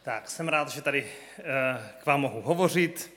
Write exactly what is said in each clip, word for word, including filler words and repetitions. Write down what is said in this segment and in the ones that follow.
Tak, jsem rád, že tady k vám mohu hovořit.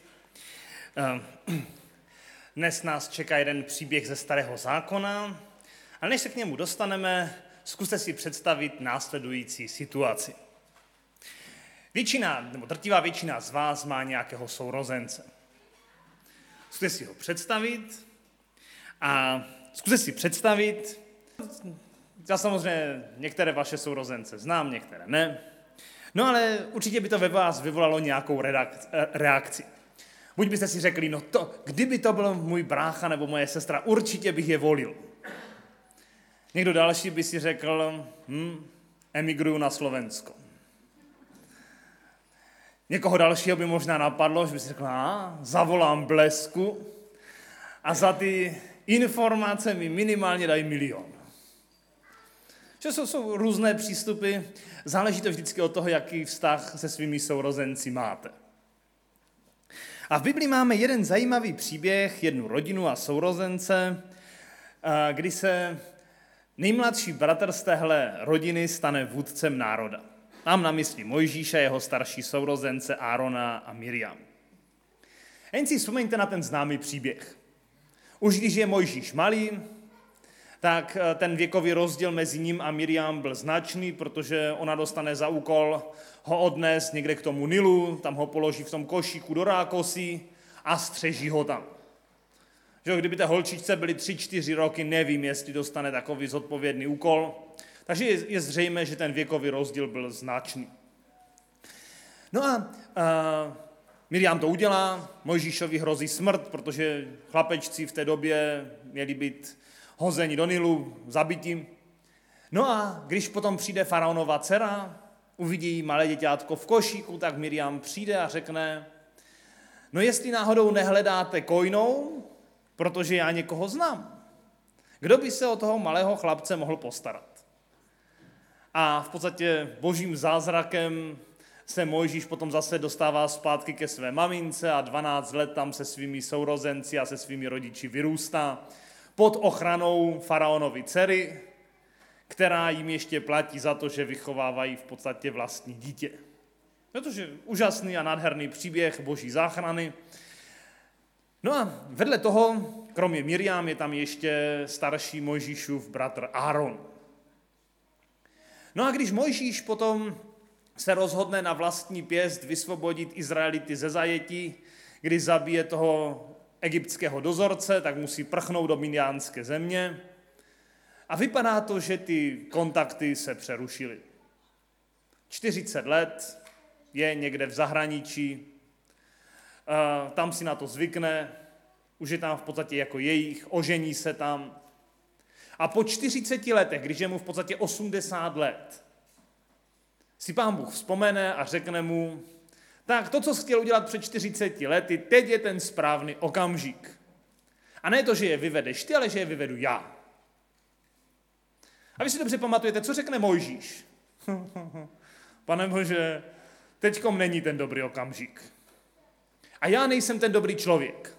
Dnes nás čeká jeden příběh ze Starého zákona, ale než se k němu dostaneme, zkuste si představit následující situaci. Většina, nebo drtivá většina z vás má nějakého sourozence. Zkuste si ho představit a zkuste si představit, já samozřejmě některé vaše sourozence znám, některé ne, no ale určitě by to ve vás vyvolalo nějakou reakci. Buď byste si řekli, no to, kdyby to byl můj brácha nebo moje sestra, určitě bych je volil. Někdo další by si řekl, hm, emigruju na Slovensko. Někoho dalšího by možná napadlo, že by si řekl, a, zavolám Blesku a za ty informace mi minimálně dají milion. Že jsou, jsou různé přístupy, záleží to vždycky od toho, jaký vztah se svými sourozenci máte. A v Biblii máme jeden zajímavý příběh, jednu rodinu a sourozence, kdy se nejmladší bratr z téhle rodiny stane vůdcem národa. Mám na mysli Mojžíše, jeho starší sourozence Árona a Miriam. Jen si vzpomeňte na ten známý příběh. Už když je Mojžíš malý, tak ten věkový rozdíl mezi ním a Miriam byl značný, protože ona dostane za úkol ho odnést někde k tomu Nilu, tam ho položí v tom košíku do rákosí a střeží ho tam. Že kdyby té holčičce byly tři, čtyři roky, nevím, jestli dostane takový zodpovědný úkol. Takže je, je zřejmé, že ten věkový rozdíl byl značný. No a, a Miriam to udělá, Mojžíšovi hrozí smrt, protože chlapečci v té době měli být hozeni do Nilu, zabiti. No a když potom přijde faraonova dcera, uvidí malé děťátko v košíku, tak Miriam přijde a řekne, no jestli náhodou nehledáte kojnou, protože já někoho znám. Kdo by se o toho malého chlapce mohl postarat? A v podstatě božím zázrakem se Mojžíš potom zase dostává zpátky ke své mamince a dvanáct let tam se svými sourozenci a se svými rodiči vyrůstá pod ochranou faraonovy dcery, která jim ještě platí za to, že vychovávají v podstatě vlastní dítě. Protože úžasný a nádherný příběh boží záchrany. No a vedle toho, kromě Miriam, je tam ještě starší Mojžíšův bratr Áron. No a když Mojžíš potom se rozhodne na vlastní pěst vysvobodit Izraelity ze zajetí, kdy zabije toho egyptského dozorce, tak musí prchnout do Midiánské země. A vypadá to, že ty kontakty se přerušily. čtyřicet let je někde v zahraničí, tam si na to zvykne, už je tam v podstatě jako jejich, ožení se tam. A po čtyřiceti letech, když je mu v podstatě osmdesát let, si Pán Bůh vzpomene a řekne mu, tak to, co jsi chtěl udělat před čtyřiceti lety, teď je ten správný okamžik. A ne to, že je vyvedeš ty, ale že je vyvedu já. A vy si dobře pamatujete, co řekne Mojžíš. Pane Bože, teďkom není ten dobrý okamžik. A já nejsem ten dobrý člověk.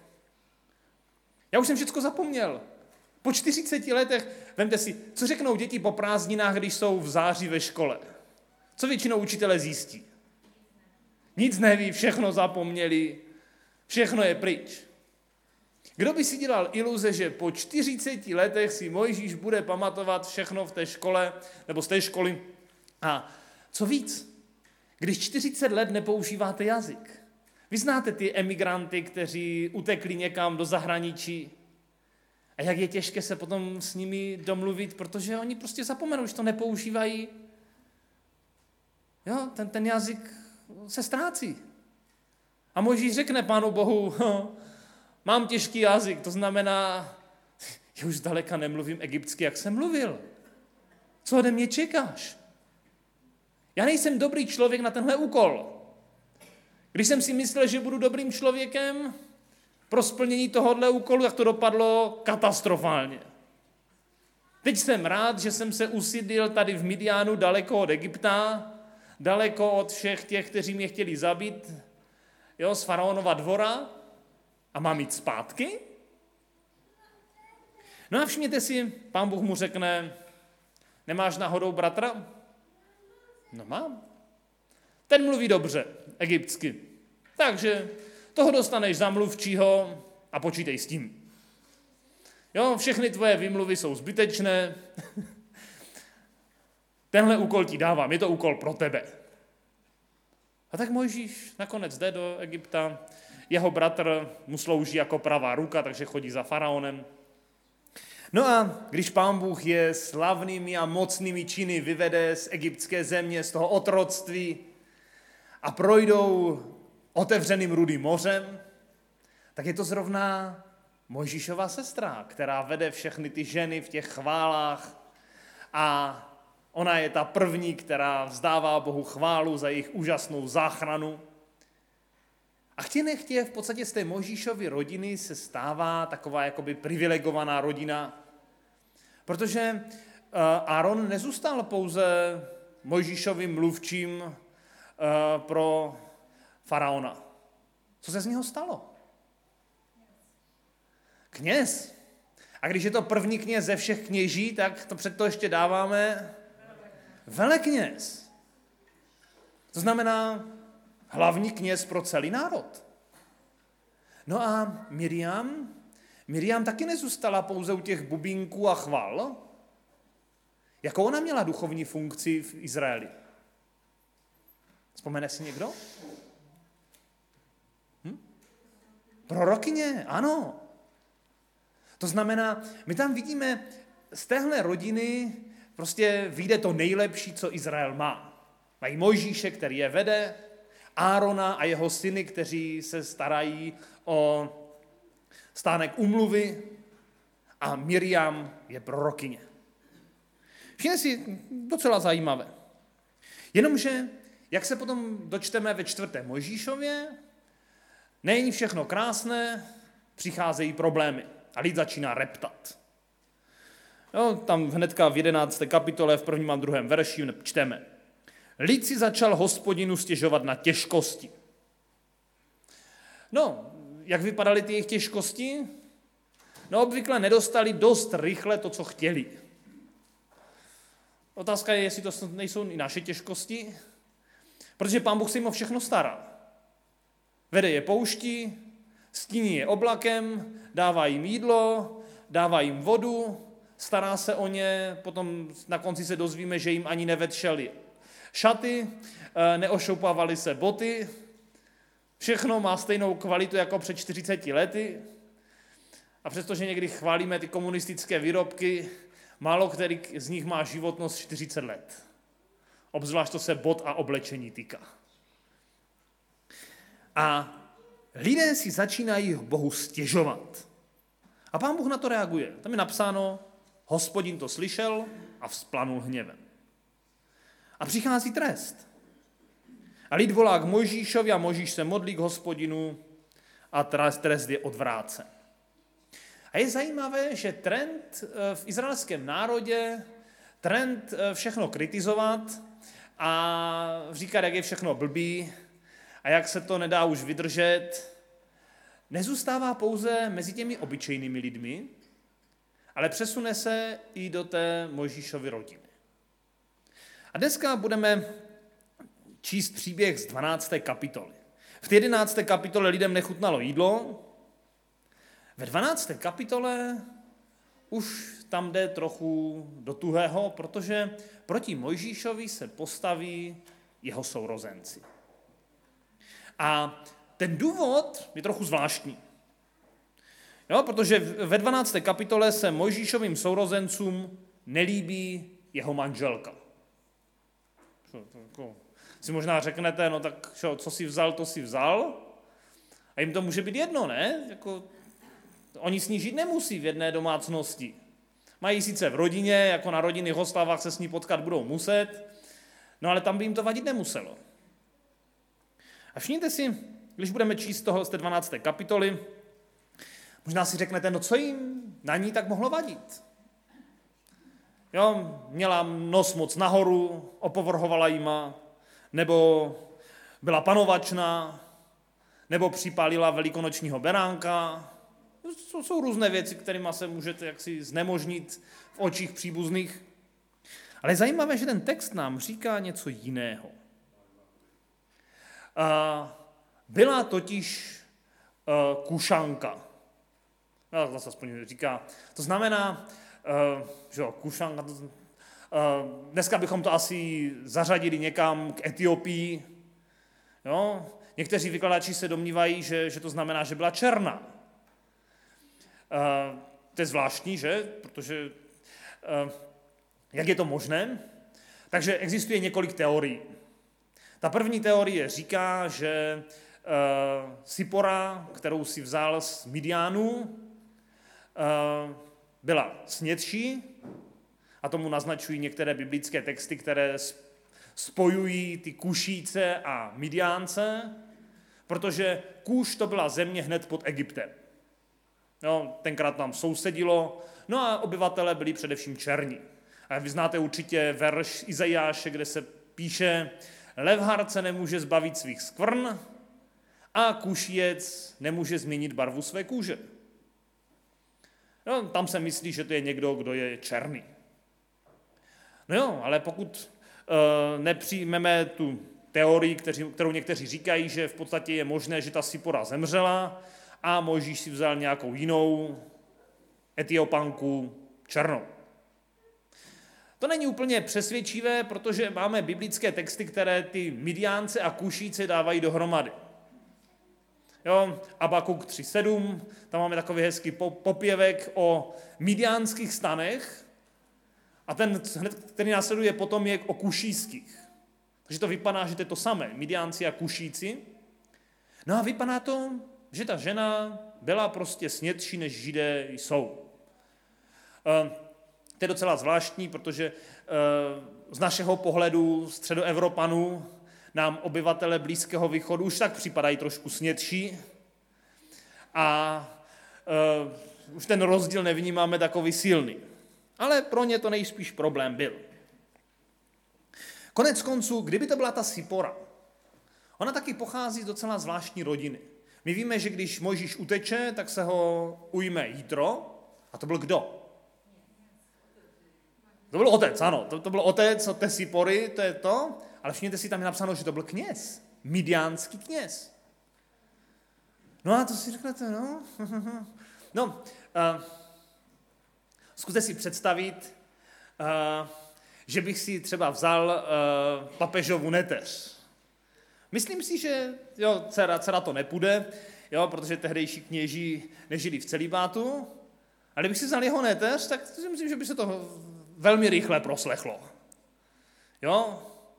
Já už jsem všecko zapomněl. Po čtyřiceti letech, vemte si, co řeknou děti po prázdninách, když jsou v září ve škole. Co většinou učitelé zjistí? Nic neví, všechno zapomněli, všechno je pryč. Kdo by si dělal iluze, že po čtyřiceti letech si Mojžíš bude pamatovat všechno v té škole, nebo z té školy? A co víc, když čtyřicet let nepoužíváte jazyk. Vy znáte ty emigranty, kteří utekli někam do zahraničí. A jak je těžké se potom s nimi domluvit, protože oni prostě zapomenou, že to nepoužívají. Jo, ten, ten jazyk se ztrácí. A Mojžíš řekne Pánu Bohu, mám těžký jazyk, to znamená, já už zdaleka nemluvím egyptsky, jak jsem mluvil. Co ode mě čekáš? Já nejsem dobrý člověk na tenhle úkol. Když jsem si myslel, že budu dobrým člověkem pro splnění tohohle úkolu, tak to dopadlo katastrofálně. Teď jsem rád, že jsem se usídlil tady v Midiánu, daleko od Egypta, daleko od všech těch, kteří mě chtěli zabít, jo, z faraonova dvora, a mám jít zpátky? No a všimněte si, Pán Bůh mu řekne, nemáš náhodou bratra? No mám. ten mluví dobře, egyptsky. Takže toho dostaneš za mluvčího a počítej s tím. Jo, všechny tvoje výmluvy jsou zbytečné. Tenhle úkol ti dávám, je to úkol pro tebe. A tak Mojžíš nakonec jde do Egypta. Jeho bratr mu slouží jako pravá ruka, takže chodí za faraonem. No a když Pán Bůh je slavnými a mocnými činy vyvede z egyptské země, z toho otroctví a projdou otevřeným Rudým mořem, tak je to zrovna Mojžíšova sestra, která vede všechny ty ženy v těch chválách a ona je ta první, která vzdává Bohu chválu za jejich úžasnou záchranu. A chtě nechtě v podstatě z té Mojžíšovy rodiny se stává taková jakoby privilegovaná rodina, protože Áron nezůstal pouze Mojžíšovým mluvčím pro faraona. Co se z něho stalo? Kněz. A když je to první kněz ze všech kněží, tak to před to ještě dáváme velekněz. To znamená hlavní kněz pro celý národ. No a Miriam, Miriam taky nezůstala pouze u těch bubínků a chval. Jakou ona měla duchovní funkci v Izraeli? Vzpomene si někdo? Hm? Prorokyně, ano. To znamená, my tam vidíme z téhle rodiny prostě vyjde to nejlepší, co Izrael má. Mají Mojžíše, který je vede, Árona a jeho syny, kteří se starají o stánek úmluvy a Miriam je prorokyně. Všimně si, docela zajímavé. Jenomže, jak se potom dočteme ve čtvrté Mojžíšově, není všechno krásné, přicházejí problémy a lid začíná reptat. Jo, tam hnedka v jedenácté kapitole, v prvním a druhém verši čteme. Lid si začal Hospodinu stěžovat na těžkosti. No, jak vypadaly ty jejich těžkosti? No, obvykle nedostali dost rychle to, co chtěli. Otázka je, jestli to nejsou i naše těžkosti, protože Pán Bůh se jim o všechno stará. Vede je pouští, stíní je oblakem, dává jim jídlo, dává jim vodu, stará se o ně, potom na konci se dozvíme, že jim ani nevetšeli šaty, neošoupávaly se boty, všechno má stejnou kvalitu jako před čtyřiceti lety a přestože někdy chválíme ty komunistické výrobky, málo který z nich má životnost čtyřicet let. Obzvlášť to se bot a oblečení týká. A lidé si začínají Bohu stěžovat. A Pán Bůh na to reaguje. Tam je napsáno, Hospodin to slyšel a vzplanul hněvem. A přichází trest. A lid volá k Mojžíšovi a Mojžíš se modlí k Hospodinu a trest je odvrácen. A je zajímavé, že trend v izraelském národě, trend všechno kritizovat a říkat, jak je všechno blbý a jak se to nedá už vydržet, nezůstává pouze mezi těmi obyčejnými lidmi, ale přesune se i do té Mojžíšovy rodiny. A dneska budeme číst příběh z dvanácté kapitoly. V té jedenácté kapitole lidem nechutnalo jídlo, ve dvanácté kapitole už tam jde trochu do tuhého, protože proti Mojžíšovi se postaví jeho sourozenci. A ten důvod je trochu zvláštní. Jo, protože ve dvanácté kapitole se Mojžíšovým sourozencům nelíbí jeho manželka. Si možná řeknete, no tak čo, co si vzal, to si vzal. A jim to může být jedno, ne? Jako, oni s ní žít nemusí v jedné domácnosti. Mají sice v rodině, jako na rodinných oslavách se s ní potkat budou muset, no ale tam by jim to vadit nemuselo. A všimněte si, když budeme číst toho z té dvanácté kapitoly, možná si řeknete, no co jim na ní tak mohlo vadit? Jo, měla nos moc nahoru, opovrhovala jima, nebo byla panovačná, nebo připálila velikonočního beránka. To jsou různé věci, kterými se můžete jaksi znemožnit v očích příbuzných. Ale je zajímavé, že ten text nám říká něco jiného. byla totiž kušanka. No, to se aspoň říká. To znamená, že jo, kušanka, dneska bychom to asi zařadili někam k Etiopii. Jo? Někteří vykladači se domnívají, že, že to znamená, že byla černá. To je zvláštní, že? Protože jak je to možné? Takže existuje několik teorií. Ta první teorie říká, že uh, Sipora, kterou si vzal z Midianu, uh, byla snědší, a tomu naznačují některé biblické texty, které spojují ty Kušíce a Midiánce, protože Kuš to byla země hned pod Egyptem. No, tenkrát tam sousedilo, no a obyvatelé byli především černí. A vy znáte určitě verš Izajáše, kde se píše: Levhart se nemůže zbavit svých skvrn a Kušiec nemůže změnit barvu své kůže. No, tam se myslí, že to je někdo, kdo je černý. No jo, ale pokud uh, nepřijmeme tu teorii, kteří, kterou někteří říkají, že v podstatě je možné, že ta Sipora zemřela a Mojžíš si vzal nějakou jinou Etiopanku černou. To není úplně přesvědčivé, protože máme biblické texty, které ty Midiánce a Kušíce dávají dohromady. Jo, Abakuk tři sedm, tam máme takový hezký popěvek o midiánských stanech a ten, který následuje potom, je o kušíských. Takže to vypadá, že to je to samé, Midiánci a Kušíci. No a vypadá to, že ta žena byla prostě snědší, než Židé jsou. To je docela zvláštní, protože z našeho pohledu středoevropanů nám obyvatele Blízkého východu už tak připadají trošku snědší a uh, už ten rozdíl nevnímáme takový silný. Ale pro ně to nejspíš problém byl. Konec konců, kdyby to byla ta Sipora, ona taky pochází z docela zvláštní rodiny. My víme, že když Mojžíš uteče, tak se ho ujme Jitro. A to byl kdo? To byl otec, ano. To, to byl otec od té Sipory, to je to. Ale všimněte si, tam je napsáno, že to byl kněz. Midiánský kněz. No a to si řeknete, no. No, uh, zkuste si představit, uh, že bych si třeba vzal uh, papežovu neteř. Myslím si, že jo, dcera, dcera to nepůjde, jo, protože tehdejší kněží nežili v celibátu, ale kdybych si vzal jeho neteř, tak si myslím, že by se to velmi rychle proslechlo. Jo?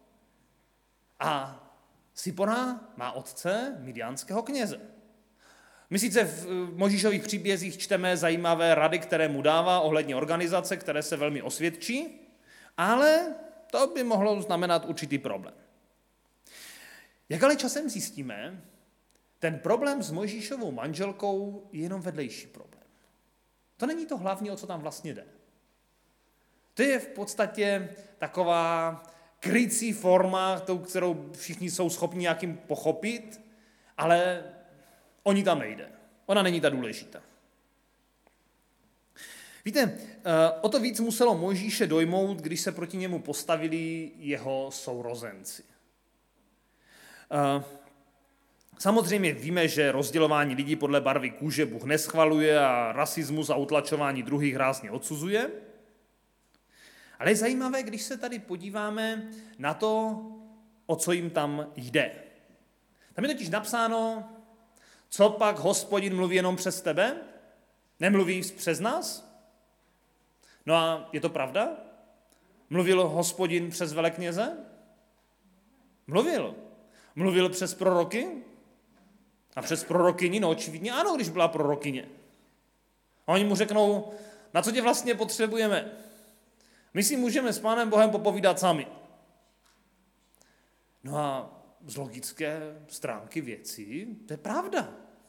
A Sipora má otce midiánského kněze. My sice v Mojžíšových příbězích čteme zajímavé rady, které mu dává ohledně organizace, které se velmi osvědčí, ale to by mohlo znamenat určitý problém. Jak ale časem zjistíme, ten problém s Mojžíšovou manželkou je jenom vedlejší problém. To není to hlavní, o co tam vlastně jde. To je v podstatě taková krycí forma, tou, kterou všichni jsou schopni nějakým pochopit, ale o ní tam nejde. Ona není ta důležitá. Víte, o to víc muselo Mojžíše dojmout, když se proti němu postavili jeho sourozenci. Samozřejmě víme, že rozdělování lidí podle barvy kůže Bůh neschvaluje a rasismus a utlačování druhých rázně odsuzuje. Ale je zajímavé, když se tady podíváme na to, o co jim tam jde. Tam je totiž napsáno, co pak Hospodin mluví jenom přes tebe? Nemluví přes nás? No a je to pravda? Mluvil Hospodin přes velekněze? Mluvil. Mluvil přes proroky? A přes prorokyni? No očividně ano, když byla prorokyně. A oni mu řeknou, na co tě vlastně potřebujeme? My si můžeme s Pánem Bohem popovídat sami. No a z logické stránky věci, to je pravda.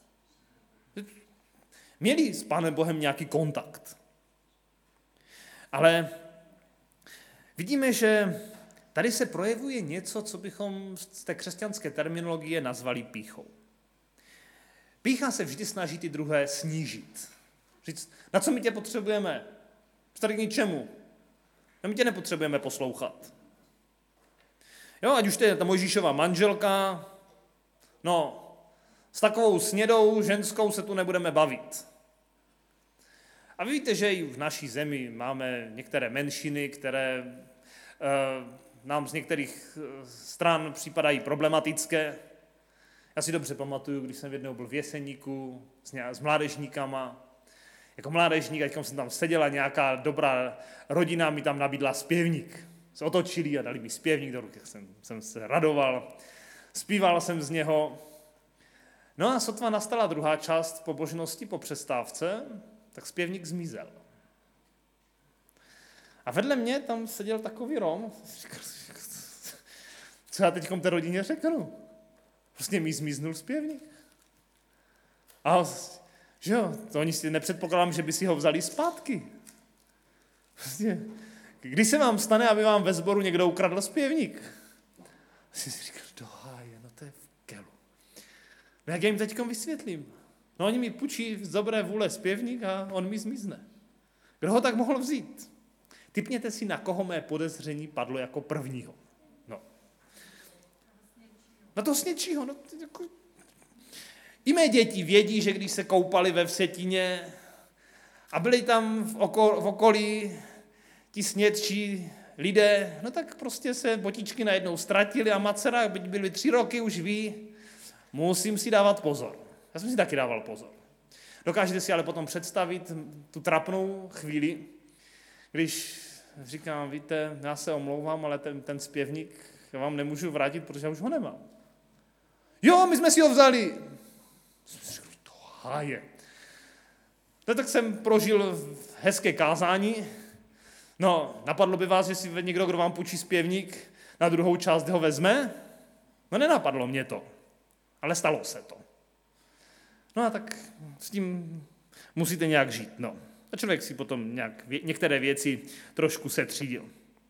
Měli s Pánem Bohem nějaký kontakt. Ale vidíme, že tady se projevuje něco, co bychom z té křesťanské terminologie nazvali pýchou. Pýcha se vždy snaží ty druhé snížit. Říct, na co my tě potřebujeme? Tady k ničemu. My tě nepotřebujeme poslouchat. Jo, ať už to je ta Mojžíšova manželka, No, s takovou snědou ženskou se tu nebudeme bavit. A vy víte, že i v naší zemi máme některé menšiny, které e, nám z některých stran připadají problematické. Já si dobře pamatuju, když jsem jednou byl v Jeseníku s, ně, s mládežníkama. Jako mládežník, ať jsem tam seděl a nějaká dobrá rodina mi tam nabídla zpěvník. Se otočili a dali mi zpěvník do ruky, jsem, jsem se radoval. Zpíval jsem z něho. No a sotva nastala druhá část pobožnosti po přestávce, tak zpěvník zmizel. A vedle mě tam seděl takový Rom. Co já teďkom té rodině řeknu? Prostě mi zmiznul zpěvník. A že jo, to oni si nepředpokládám, že by si ho vzali zpátky. Prostě, kdy se vám stane, aby vám ve sboru někdo ukradl zpěvník? A si říkal, do háje, no to je v kelu. No jak já jim teďkom vysvětlím? No oni mi půjčí z dobré vůle zpěvník a on mi zmizne. Kdo ho tak mohl vzít? Tipněte si, na koho mé podezření padlo jako prvního. No. Na toho snědčího. No, jako... I mé děti vědí, že když se koupali ve Vsetíně a byli tam v, oko, v okolí ti snědčí lidé, no tak prostě se botičky najednou ztratili a Macera, byť byli tři roky, už ví, musím si dávat pozor. Já jsem si taky dával pozor. Dokážete si ale potom představit tu trapnou chvíli, když říkám, víte, já se omlouvám, ale ten, ten zpěvník já vám nemůžu vrátit, protože já už ho nemám. Jo, my jsme si ho vzali. To háje. No, tak jsem prožil hezké kázání. No, napadlo by vás, že si někdo, kdo vám půjčí zpěvník, na druhou část ho vezme? No, nenapadlo mě to, ale stalo se to. No a tak s tím musíte nějak žít. No. A člověk si potom nějak některé věci trošku setřídil.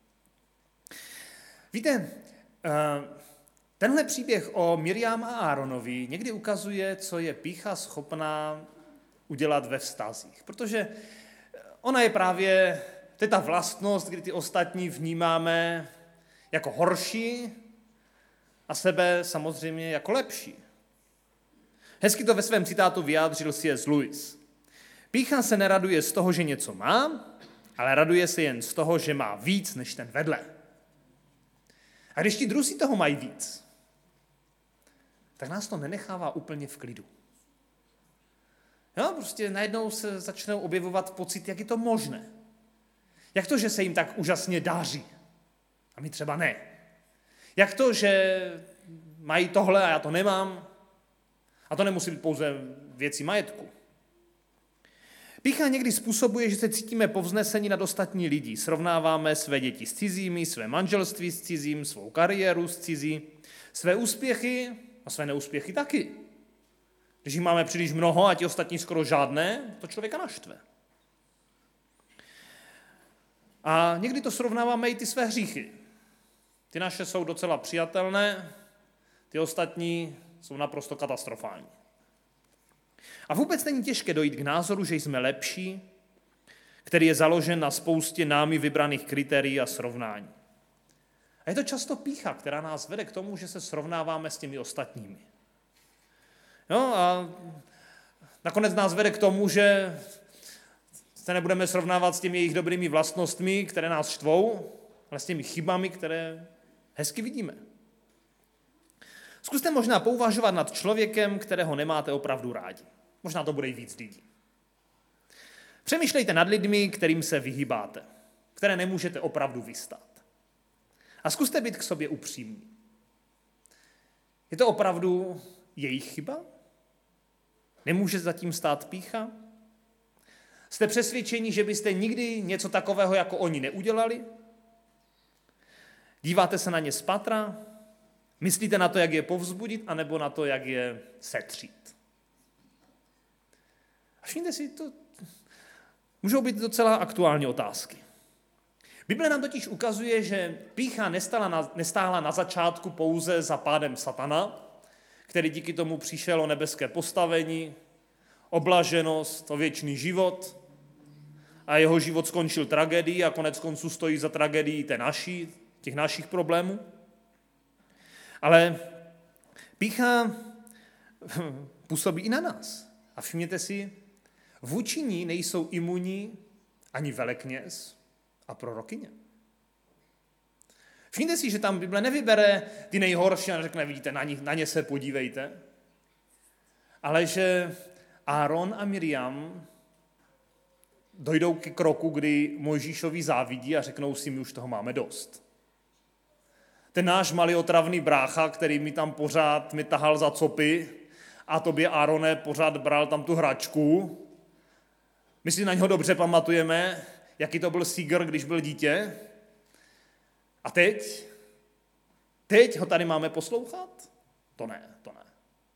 Víte, tenhle příběh o Miriam a Áronovi někdy ukazuje, co je pýcha schopná udělat ve vztazích. Protože ona je právě, to je ta vlastnost, kdy ty ostatní vnímáme jako horší a sebe samozřejmě jako lepší. Hezky to ve svém citátu vyjádřil C S Lewis. Pýcha se neraduje z toho, že něco má, ale raduje se jen z toho, že má víc než ten vedle. A když ti druzí toho mají víc, tak nás to nenechává úplně v klidu. Jo, prostě najednou se začnou objevovat pocit, jak je to možné. Jak to, že se jim tak úžasně dáří a my třeba ne. Jak to, že mají tohle a já to nemám. A to nemusí být pouze věci majetku. Pýcha někdy způsobuje, že se cítíme povzneseni nad ostatní lidi. Srovnáváme své děti s cizími, své manželství s cizím, svou kariéru s cizí, své úspěchy a své neúspěchy taky. Když jich máme příliš mnoho a ti ostatní skoro žádné, to člověka naštve. A někdy to srovnáváme i ty své hříchy. Ty naše jsou docela přijatelné, ty ostatní jsou naprosto katastrofální. A vůbec není těžké dojít k názoru, že jsme lepší, který je založen na spoustě námi vybraných kritérií a srovnání. A je to často pýcha, která nás vede k tomu, že se srovnáváme s těmi ostatními. No a nakonec nás vede k tomu, že se nebudeme srovnávat s těmi jejich dobrými vlastnostmi, které nás štvou, ale s těmi chybami, které hezky vidíme. Zkuste možná pouvažovat nad člověkem, kterého nemáte opravdu rádi. Možná to bude i víc lidí. Přemýšlejte nad lidmi, kterým se vyhýbáte, které nemůžete opravdu vystát. A zkuste být k sobě upřímní. Je to opravdu jejich chyba? Nemůže zatím stát pýcha? Jste přesvědčeni, že byste nikdy něco takového jako oni neudělali? Díváte se na ně spatra? Myslíte na to, jak je povzbudit, anebo na to, jak je setřít? A všimněte si, to můžou být docela aktuální otázky. Bible nám totiž ukazuje, že pýcha nestála na, nestála na začátku pouze za pádem satana, který díky tomu přišel o nebeské postavení, oblaženost, o věčný život a jeho život skončil tragédií a konec konců stojí za tragédií té naší, těch našich problémů. Ale pýcha působí i na nás. A všimněte si, vůči ní nejsou imunní ani velekněz a prorokyně. Všimněte si, že tam Bible nevybere ty nejhorší a řekne, vidíte, na ně, na ně se podívejte, ale že Áron a Miriam dojdou ke kroku, kdy Mojžíšovi závidí a řeknou si, my už toho máme dost. Ten náš malý otravný brácha, který mi tam pořád mi tahal za copy a tobě, Árone, pořád bral tam tu hračku. My si na něho dobře pamatujeme, jaký to byl sígr, když byl dítě. A teď? Teď ho tady máme poslouchat? To ne, to ne.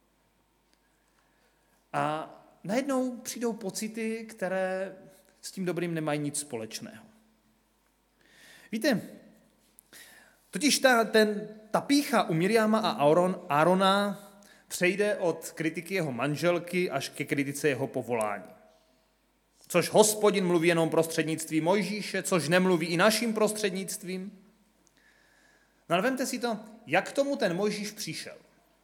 A najednou přijdou pocity, které s tím dobrým nemají nic společného. Víte, totiž ta, ten, ta pýcha u Miriama a Aaron, Árona přejde od kritiky jeho manželky až ke kritice jeho povolání. Což Hospodin mluví jenom prostřednictvím Mojžíše, což nemluví i naším prostřednictvím. No ale vemte si to, jak k tomu ten Mojžíš přišel.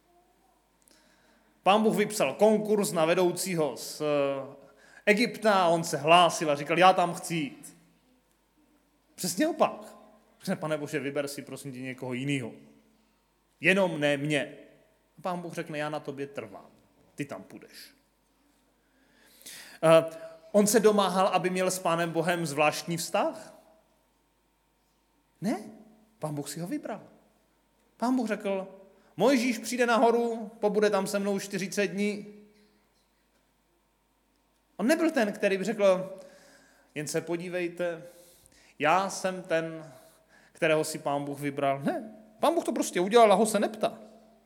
Pán Bůh vypsal konkurs na vedoucího z Egypta a on se hlásil a říkal, já tam chci jít. Přesně opak. Řekne, Pane Bože, vyber si prosím tě někoho jiného. Jenom ne mě. A Pán Bůh řekne, já na tobě trvám. Ty tam půjdeš. Uh, on se domáhal, aby měl s Pánem Bohem zvláštní vztah? Ne. Pán Bůh si ho vybral. Pán Bůh řekl, Mojžíš přijde nahoru, pobude tam se mnou čtyřicet dní. On nebyl ten, který by řekl, jen se podívejte, já jsem ten, kterého si Pán Bůh vybral. Ne, Pán Bůh to prostě udělal a ho se neptá.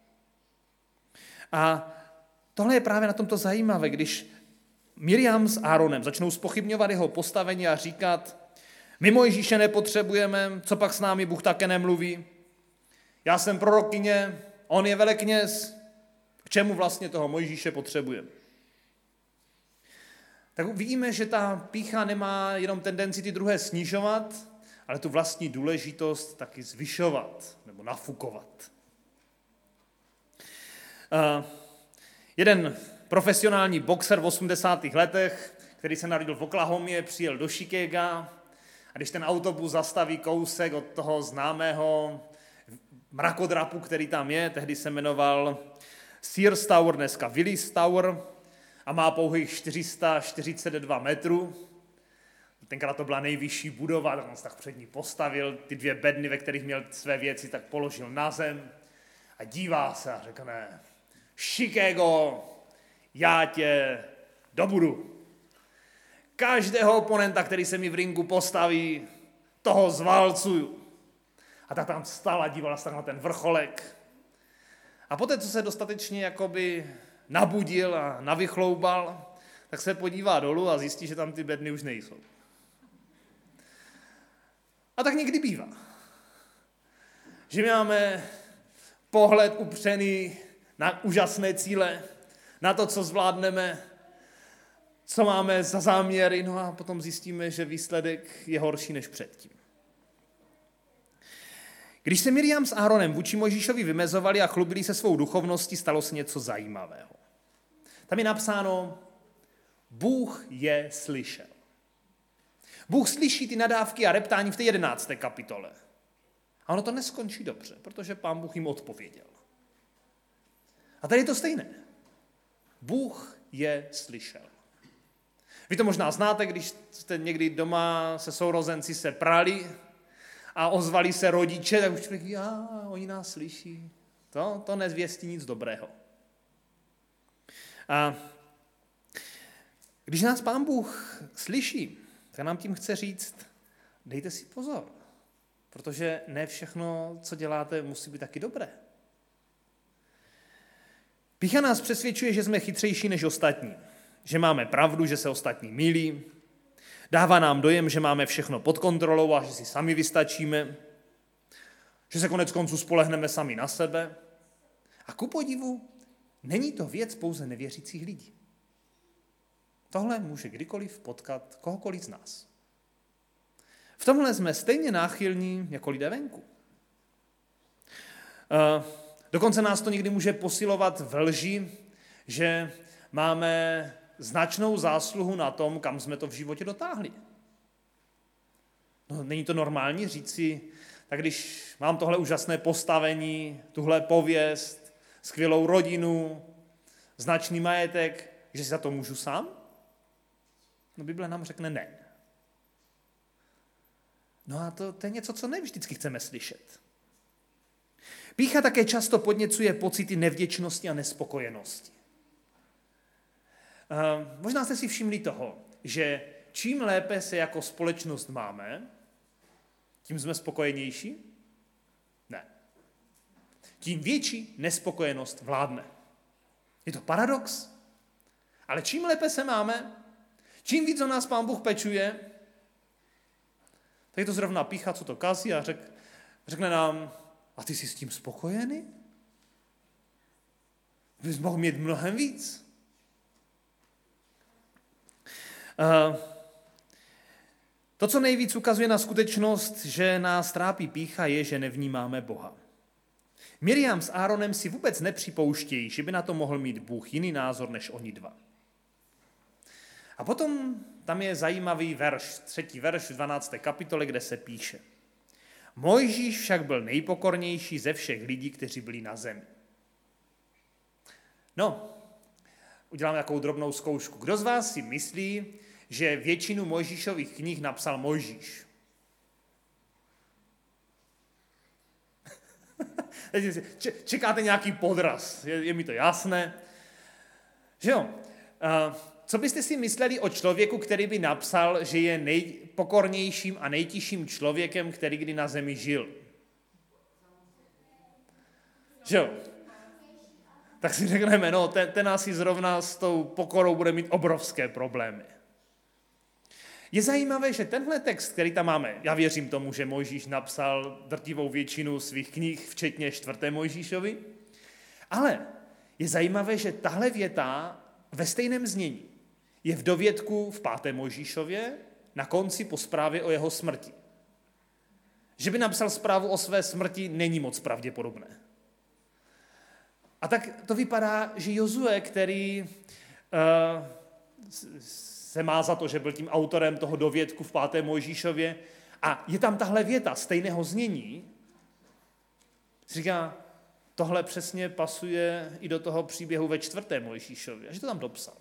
A tohle je právě na tomto zajímavé, když Miriam s Áronem začnou zpochybňovat jeho postavení a říkat, my Mojžíše nepotřebujeme, co pak s námi Bůh také nemluví. Já jsem prorokyně, on je velekněz, k čemu vlastně toho Mojžíše potřebujeme? Tak vidíme, že ta pýcha nemá jenom tendenci ty druhé snižovat, ale tu vlastní důležitost taky zvyšovat nebo nafukovat. Uh, jeden profesionální boxer v osmdesátých letech, který se narodil v Oklahomě, přijel do Chicaga a když ten autobus zastaví kousek od toho známého mrakodrapu, který tam je, tehdy se jmenoval Sears Tower, dneska Willis Tower, a má pouhých čtyři sta čtyřicet dva metrů. Tenkrát to byla nejvyšší budova, tak on se tak před ní postavil, ty dvě bedny, ve kterých měl své věci, tak položil na zem a dívá se a řekne, Chicago, já tě dobudu. Každého oponenta, který se mi v ringu postaví, toho zvalcuju. A tak tam stál a díval se na ten vrcholek. A poté, co se dostatečně jakoby nabudil a navychloubal, tak se podívá dolů a zjistí, že tam ty bedny už nejsou. A tak někdy bývá. Že máme pohled upřený na úžasné cíle, na to, co zvládneme, co máme za záměry, no a potom zjistíme, že výsledek je horší než předtím. Když se Miriam s Áronem vůči Mojžíšovi vymezovali a chlubili se svou duchovností, stalo se něco zajímavého. Tam je napsáno, Bůh je slyšel. Bůh slyší ty nadávky a reptání v té jedenácté kapitole. A ono to neskončí dobře, protože Pán Bůh jim odpověděl. A tady je to stejné. Bůh je slyšel. Vy to možná znáte, když jste někdy doma se sourozenci se prali a ozvali se rodiče, tak už člověk, já, oni nás slyší. To, to nezvěstí nic dobrého. A když nás Pán Bůh slyší, tak nám tím chce říct, dejte si pozor, protože ne všechno, co děláte, musí být taky dobré. Pýcha nás přesvědčuje, že jsme chytřejší než ostatní, že máme pravdu, že se ostatní mýlí, dává nám dojem, že máme všechno pod kontrolou a že si sami vystačíme, že se konec konců spolehneme sami na sebe. A ku podivu, není to věc pouze nevěřících lidí. Tohle může kdykoliv potkat kohokoliv z nás. V tomhle jsme stejně náchylní jako lidé venku. Dokonce nás to někdy může posilovat v lži, že máme značnou zásluhu na tom, kam jsme to v životě dotáhli. No, není to normální říci, tak když mám tohle úžasné postavení, tuhle pověst, skvělou rodinu, značný majetek, že si za to můžu sám? No Bible nám řekne ne. No a to, to je něco, co ne vždycky chceme slyšet. Pýcha také často podněcuje pocity nevděčnosti a nespokojenosti. Uh, možná jste si všimli toho, že čím lépe se jako společnost máme, tím jsme spokojenější? Ne. Tím větší nespokojenost vládne. Je to paradox, ale čím lépe se máme, čím víc o nás Pán Bůh pečuje, tak je to zrovna pýcha, co to kazí a řek, řekne nám, a ty jsi s tím spokojený? Bys mohl mít mnohem víc. Uh, to, co nejvíc ukazuje na skutečnost, že nás trápí pýcha, je, že nevnímáme Boha. Miriam s Áronem si vůbec nepřipouštějí, že by na to mohl mít Bůh jiný názor než oni dva. A potom tam je zajímavý verš, třetí verš v dvanácté kapitole, kde se píše. Mojžíš však byl nejpokornější ze všech lidí, kteří byli na zemi. No, udělám takovou drobnou zkoušku. Kdo z vás si myslí, že většinu Mojžíšových knih napsal Mojžíš? Čekáte nějaký podraz, je, je mi to jasné. Že jo? Co byste si mysleli o člověku, který by napsal, že je nejpokornějším a nejtišším člověkem, který kdy na zemi žil? Že jo? Tak si řekneme, no, ten, ten asi zrovna s tou pokorou bude mít obrovské problémy. Je zajímavé, že tenhle text, který tam máme, já věřím tomu, že Mojžíš napsal drtivou většinu svých knih, včetně čtvrté Mojžíšovi, ale je zajímavé, že tahle věta ve stejném znění je v dovědku v páté Mojžíšově na konci po zprávě o jeho smrti. Že by napsal zprávu o své smrti, není moc pravděpodobné. A tak to vypadá, že Jozue, který uh, se má za to, že byl tím autorem toho dovědku v páté Mojžíšově, a je tam tahle věta stejného znění, říká, tohle přesně pasuje i do toho příběhu ve čtvrté Mojžíšově, a že to tam dopsal.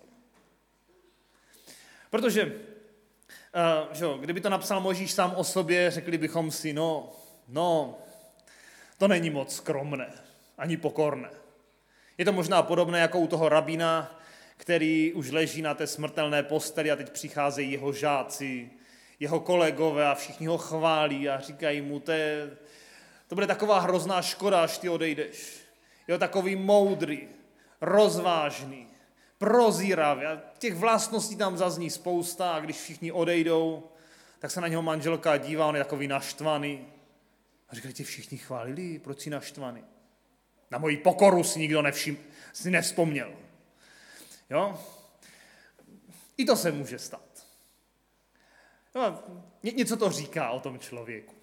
Protože, uh, že, kdyby to napsal Mojžíš sám o sobě, řekli bychom si, no, no, to není moc skromné, ani pokorné. Je to možná podobné jako u toho rabína, který už leží na té smrtelné posteli a teď přicházejí jeho žáci, jeho kolegové a všichni ho chválí a říkají mu, to, je, to bude taková hrozná škoda, až ty odejdeš. Je takový moudrý, rozvážný, prozíravý a těch vlastností tam zazní spousta a když všichni odejdou, tak se na něho manželka dívá, on je takový naštvaný. A říkají, tě všichni chválili, proč jsi naštvaný? Na moji pokoru si nikdo nevšim, si nevzpomněl. Jo? I to se může stát. No, něco to říká o tom člověku.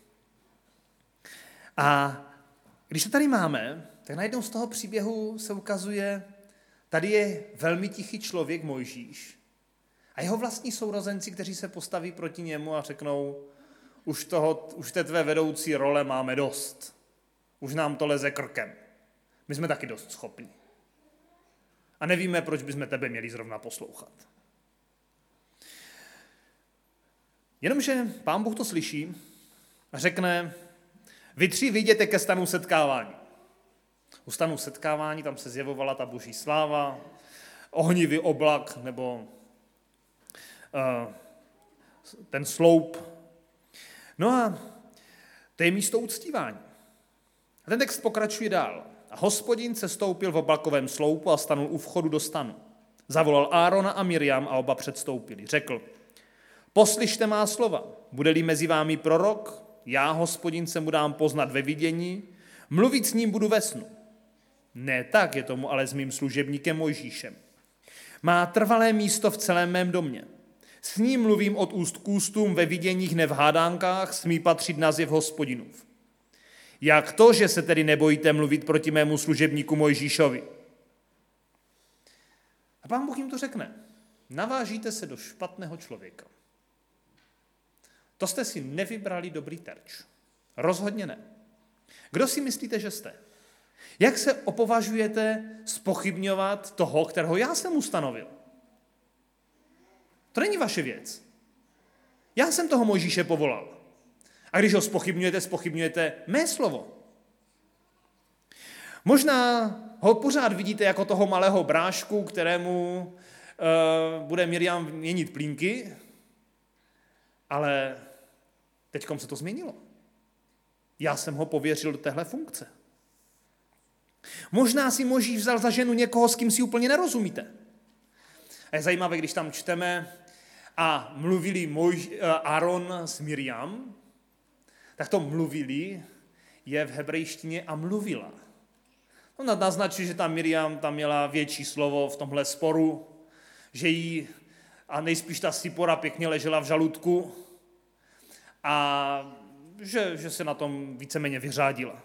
A když to tady máme, tak najednou z toho příběhu se ukazuje, tady je velmi tichý člověk Mojžíš a jeho vlastní sourozenci, kteří se postaví proti němu a řeknou, už, toho, už té tvé vedoucí role máme dost. Už nám to leze krkem. My jsme taky dost schopní. A nevíme, proč bychom tebe měli zrovna poslouchat. Jenomže Pán Bůh to slyší a řekne, vy tři vyjděte ke stanu setkávání. U stanu setkávání tam se zjevovala ta boží sláva, ohnivý oblak nebo uh, ten sloup. No a to je místo uctívání. A ten text pokračuje dál. A Hospodin se stoupil v oblakovém sloupu a stanul u vchodu do stanu. Zavolal Árona a Miriam a oba předstoupili. Řekl, poslyšte má slova, bude-li mezi vámi prorok, já, Hospodin, se mu dám poznat ve vidění, mluvit s ním budu ve snu. Ne tak je tomu ale s mým služebníkem Mojžíšem. Má trvalé místo v celém mém domě. S ním mluvím od úst k ústům ve viděních, ne v hádánkách, smí patřit na zjev Hospodinův. Jak to, že se tedy nebojíte mluvit proti mému služebníku Mojžíšovi? A Pán Bůh jim to řekne. Navážíte se do špatného člověka. To jste si nevybrali dobrý terč. Rozhodně ne. Kdo si myslíte, že jste? Jak se opovažujete zpochybňovat toho, kterého já jsem ustanovil? To není vaše věc. Já jsem toho Mojžíše povolal. A když ho zpochybňujete, zpochybňujete mé slovo. Možná ho pořád vidíte jako toho malého brášku, kterému uh, bude Miriam měnit plínky, ale teďkom se to změnilo. Já jsem ho pověřil do téhle funkce. Možná si Mojžíš vzal za ženu někoho, s kým si úplně nerozumíte. A je zajímavé, když tam čteme a mluvili Mojž, Aaron s Miriam, tak to mluvili je v hebrejštině a mluvila. To naznačuje, že ta Miriam tam měla větší slovo v tomhle sporu, že jí a nejspíš ta Sipora pěkně ležela v žaludku a že, že se na tom víceméně vyřádila.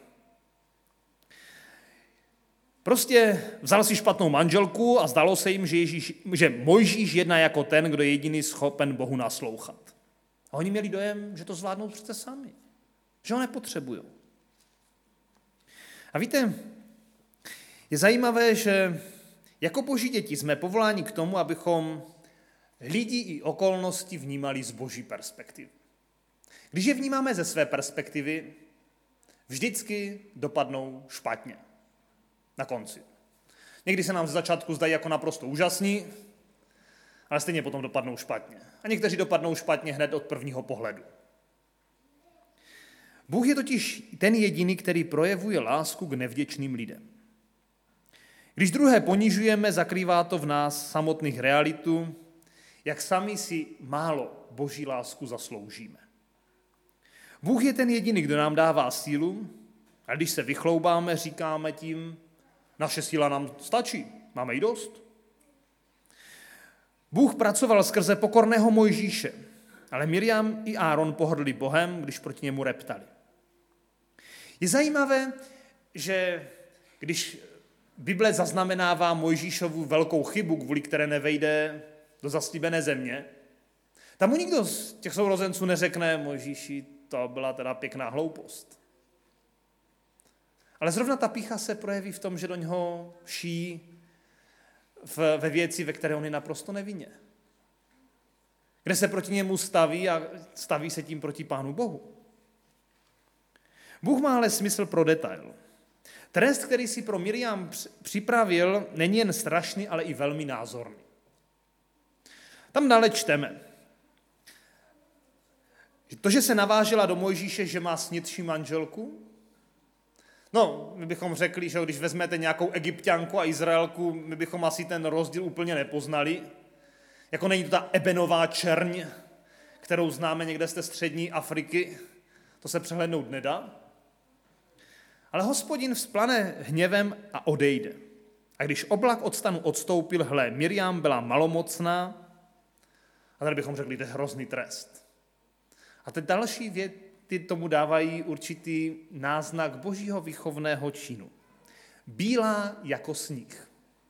Prostě vzal si špatnou manželku a zdalo se jim, že, Ježíš, že Mojžíš jedná jako ten, kdo je jediný schopen Bohu naslouchat. A oni měli dojem, že to zvládnou přece sami. Že ho nepotřebují. A víte, je zajímavé, že jako boží děti jsme povoláni k tomu, abychom lidi i okolnosti vnímali z boží perspektivy. Když je vnímáme ze své perspektivy, vždycky dopadnou špatně. Na konci. Někdy se nám z začátku zdají jako naprosto úžasní, ale stejně potom dopadnou špatně. A někteří dopadnou špatně hned od prvního pohledu. Bůh je totiž ten jediný, který projevuje lásku k nevděčným lidem. Když druhé ponižujeme, zakrývá to v nás samotných realitu, jak sami si málo boží lásku zasloužíme. Bůh je ten jediný, kdo nám dává sílu, a když se vychloubáme, říkáme tím, naše síla nám stačí, máme jí dost. Bůh pracoval skrze pokorného Mojžíše, ale Miriam i Áron pohrdli Bohem, když proti němu reptali. Je zajímavé, že když Bible zaznamenává Mojžíšovu velkou chybu, kvůli které nevejde do zaslíbené země, tam mu nikdo z těch sourozenců neřekne, Mojžíši, to byla teda pěkná hloupost. Ale zrovna ta pýcha se projeví v tom, že do něho ší ve věci, ve které on je naprosto nevinně. Kde se proti němu staví a staví se tím proti Pánu Bohu. Bůh má ale smysl pro detail. Trest, který si pro Miriam připravil, není jen strašný, ale i velmi názorný. Tam dále čteme. To, že se navážela do Mojžíše, že má snědší manželku, no, my bychom řekli, že když vezmete nějakou Egypťanku a Izraelku, my bychom asi ten rozdíl úplně nepoznali. Jako není to ta ebenová čerň, kterou známe někde z té střední Afriky. To se přehlédnout nedá. Ale Hospodin vzplane hněvem a odejde. A když oblak od stanu odstoupil, hle, Miriam byla malomocná, a tady bychom řekli, to je hrozný trest. A ty další věty tomu dávají určitý náznak božího výchovného činu. Bílá jako sníh.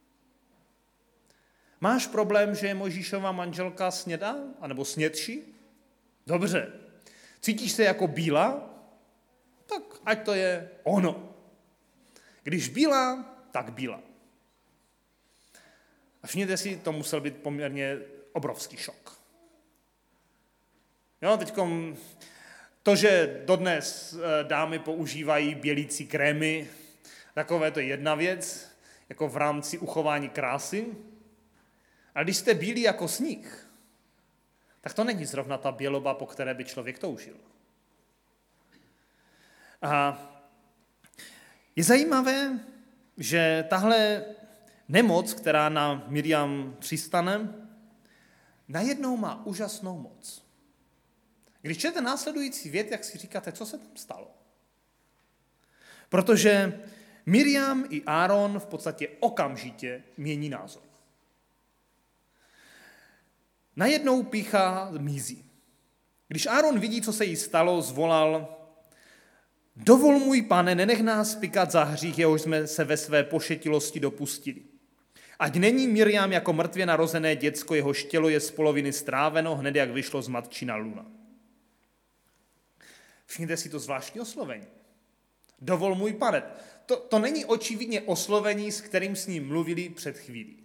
Máš problém, že je Mojžíšova manželka snědá, anebo snědší? Dobře. Cítíš se jako bílá? Tak ať to je ono. Když bílá, tak bílá. A všimněte si, to musel být poměrně obrovský šok. Jo, teďkom to, že dodnes dámy používají bělící krémy, takové to je jedna věc, jako v rámci uchování krásy. Ale když jste bílí jako sníh, tak to není zrovna ta běloba, po které by člověk toužil. A je zajímavé, že tahle nemoc, která na Miriam přistane, najednou má úžasnou moc. Když čtete následující vět, jak si říkáte, co se tam stalo? Protože Miriam i Áron v podstatě okamžitě mění názor. Najednou pýcha mizí. Když Áron vidí, co se jí stalo, zvolal: Dovol, můj pane, nenech nás pykat za hřích, jehož jsme se ve své pošetilosti dopustili. Ať není Miriam jako mrtvě narozené děcko, jeho tělo je z poloviny stráveno, hned jak vyšlo z matčina luna. Všimněte si to zvláštní oslovení. Dovol můj pane. To, to není očividně oslovení, s kterým s ním mluvili před chvílí.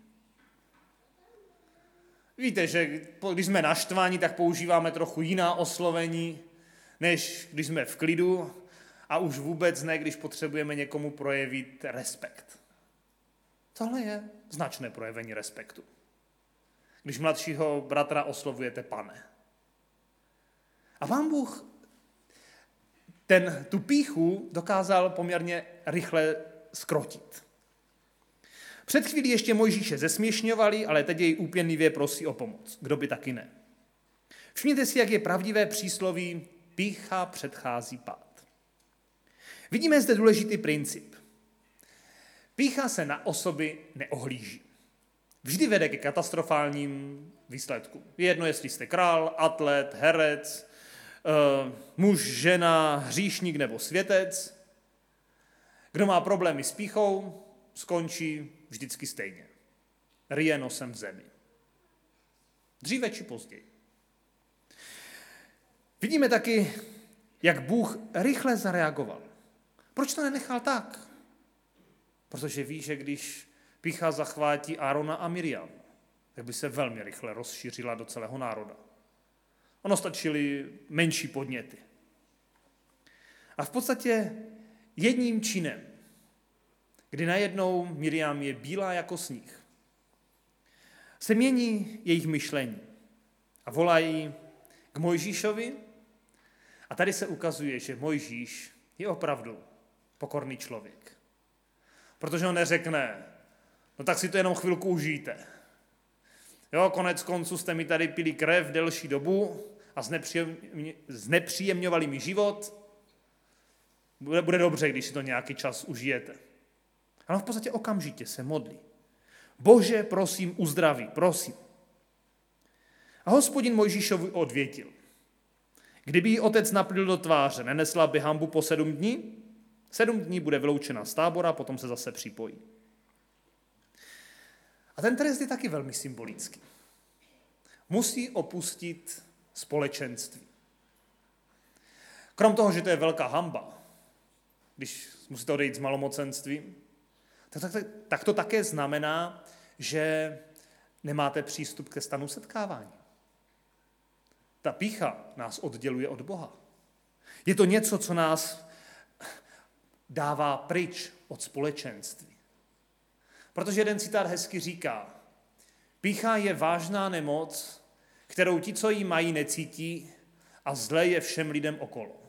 Víte, že když jsme naštváni, tak používáme trochu jiná oslovení, než když jsme v klidu, a už vůbec ne, když potřebujeme někomu projevit respekt. Tohle je značné projevení respektu. Když mladšího bratra oslovujete pane. A Pán Bůh ten, tu pýchu dokázal poměrně rychle zkrotit. Před chvílí ještě Mojžíše zesměšňovali, ale teď jej úpěnlivě prosí o pomoc. Kdo by taky ne. Všimněte si, jak je pravdivé přísloví pýcha předchází pád. Vidíme zde důležitý princip. Pýcha se na osoby neohlíží. Vždy vede ke katastrofálním výsledkům. Je jedno, jestli jste král, atlet, herec, muž, žena, hříšník nebo světec. Kdo má problémy s pýchou, skončí vždycky stejně. Ryje nosem v zemi. Dříve či později. Vidíme taky, jak Bůh rychle zareagoval. Proč to nenechal tak? Protože ví, že když pýcha zachvátí Árona a Miriam, tak by se velmi rychle rozšířila do celého národa. Ono stačily menší podněty. A v podstatě jedním činem, kdy najednou Miriam je bílá jako sníh, se mění jejich myšlení a volají k Mojžíšovi. A tady se ukazuje, že Mojžíš je opravdu pokorný člověk. Protože on neřekne, no tak si to jenom chvilku užijte. Jo, konec konců jste mi tady pili krev delší dobu a znepříjemňovali mi život. Bude, bude dobře, když si to nějaký čas užijete. Ale v podstatě okamžitě se modlí. Bože, prosím, uzdraví, prosím. A Hospodin Mojžíšovi odvětil. Kdyby jí otec naplil do tváře, nenesla by hanbu po sedm dní? Sedm dní bude vyloučena z tábora, potom se zase připojí. A ten trest je taky velmi symbolický. Musí opustit společenství. Krom toho, že to je velká hanba, když musíte odejít z malomocenství, tak, tak, tak to také znamená, že nemáte přístup ke stanu setkávání. Ta pýcha nás odděluje od Boha. Je to něco, co nás dává pryč od společenství. Protože jeden citát hezky říká, pýcha je vážná nemoc, kterou ti, co ji mají, necítí a zlé je všem lidem okolo.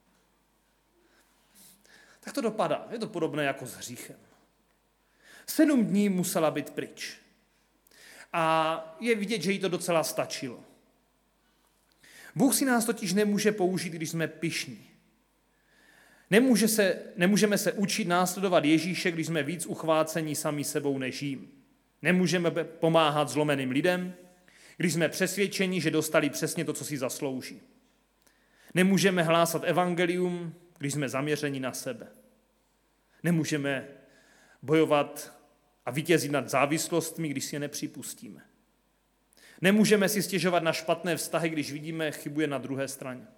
Tak to dopadá. Je to podobné jako s hříchem. Sedm dní musela být pryč. A je vidět, že jí to docela stačilo. Bůh si nás totiž nemůže použít, když jsme pyšní. Nemůže se, nemůžeme se učit následovat Ježíše, když jsme víc uchvácení sami sebou než jím. Nemůžeme pomáhat zlomeným lidem, když jsme přesvědčeni, že dostali přesně to, co si zaslouží. Nemůžeme hlásat evangelium, když jsme zaměřeni na sebe. Nemůžeme bojovat a vítězit nad závislostmi, když si je nepřipustíme. Nemůžeme si stěžovat na špatné vztahy, když vidíme, chybuje na druhé straně.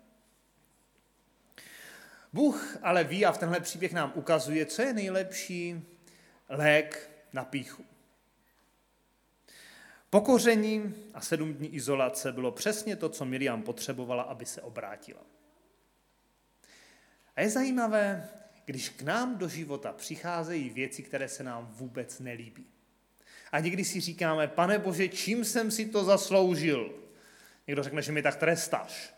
Bůh ale ví a v tenhle příběh nám ukazuje, co je nejlepší lék na pýchu. Pokoření a sedm dní izolace bylo přesně to, co Miriam potřebovala, aby se obrátila. A je zajímavé, když k nám do života přicházejí věci, které se nám vůbec nelíbí. A někdy si říkáme, Pane Bože, čím jsem si to zasloužil? Někdo řekne, že mi tak trestáš.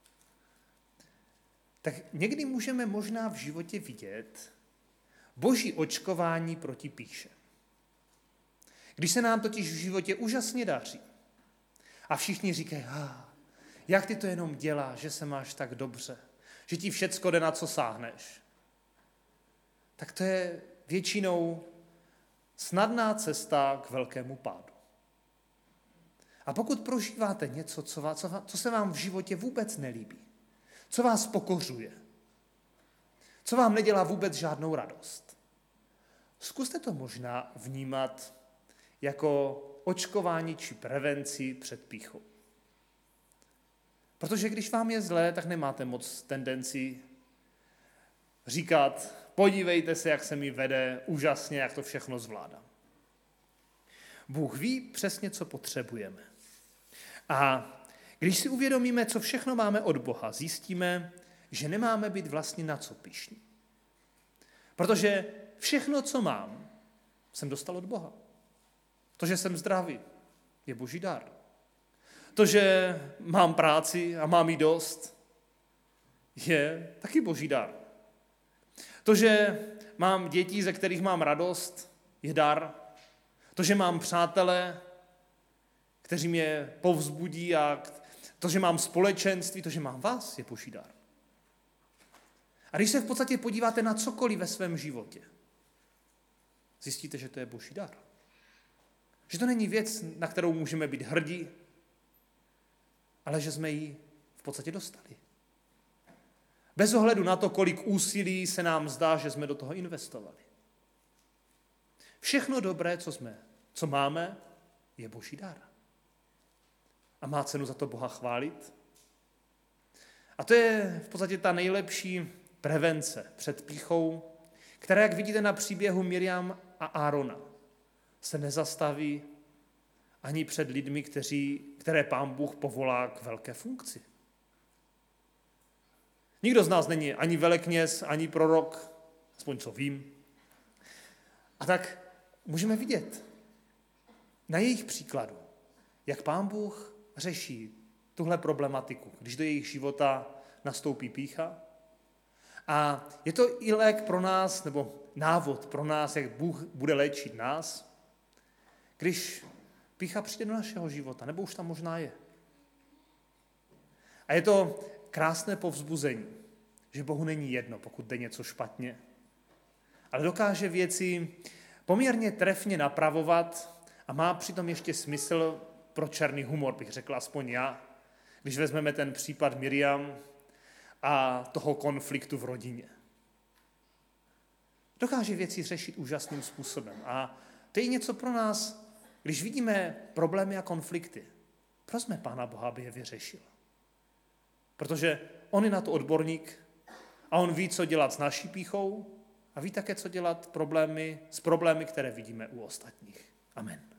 Tak někdy můžeme možná v životě vidět Boží očkování proti pýše. Když se nám totiž v životě úžasně daří a všichni říkají, ah, jak ty to jenom děláš, že se máš tak dobře, že ti všecko jde, na co sáhneš, tak to je většinou snadná cesta k velkému pádu. A pokud prožíváte něco, co, vás, co, co se vám v životě vůbec nelíbí, co vás pokořuje, co vám nedělá vůbec žádnou radost, zkuste to možná vnímat jako očkování či prevenci před pýchou. Protože když vám je zlé, tak nemáte moc tendenci říkat, podívejte se, jak se mi vede, úžasně, jak to všechno zvládám. Bůh ví přesně, co potřebujeme. A když si uvědomíme, co všechno máme od Boha, zjistíme, že nemáme být vlastně na co pyšní. Protože všechno, co mám, jsem dostal od Boha. To, že jsem zdravý, je Boží dar. To, že mám práci a mám jí dost, je taky Boží dar. To, že mám děti, ze kterých mám radost, je dar. To, že mám přátele, kteří mě povzbudí, a to, že mám společenství, to, že mám vás, je Boží dar. A když se v podstatě podíváte na cokoliv ve svém životě, zjistíte, že to je Boží dar. Že to není věc, na kterou můžeme být hrdí, ale že jsme ji v podstatě dostali. Bez ohledu na to, kolik úsilí se nám zdá, že jsme do toho investovali. Všechno dobré, co jsme, co máme, je Boží dar. A má cenu za to Boha chválit. A to je v podstatě ta nejlepší prevence před pýchou, která, jak vidíte na příběhu Miriam a Árona, se nezastaví ani před lidmi, kteří, které Pán Bůh povolá k velké funkci. Nikdo z nás není ani velekněz, ani prorok, aspoň co vím. A tak můžeme vidět na jejich příkladu, jak Pán Bůh řeší tuhle problematiku, když do jejich života nastoupí pýcha. A je to i lék pro nás, nebo návod pro nás, jak Bůh bude léčit nás, když pýcha přijde do našeho života, nebo už tam možná je. A je to krásné povzbuzení, že Bohu není jedno, pokud jde něco špatně, ale dokáže věci poměrně trefně napravovat a má přitom ještě smysl pro černý humor, bych řekl aspoň já, když vezmeme ten případ Miriam a toho konfliktu v rodině. Dokáže věci řešit úžasným způsobem. A to je něco pro nás, když vidíme problémy a konflikty. Prosme Pána Boha, aby je vyřešil. Protože on je na to odborník a on ví, co dělat s naší pýchou a ví také, co dělat problémy, s problémy, které vidíme u ostatních. Amen.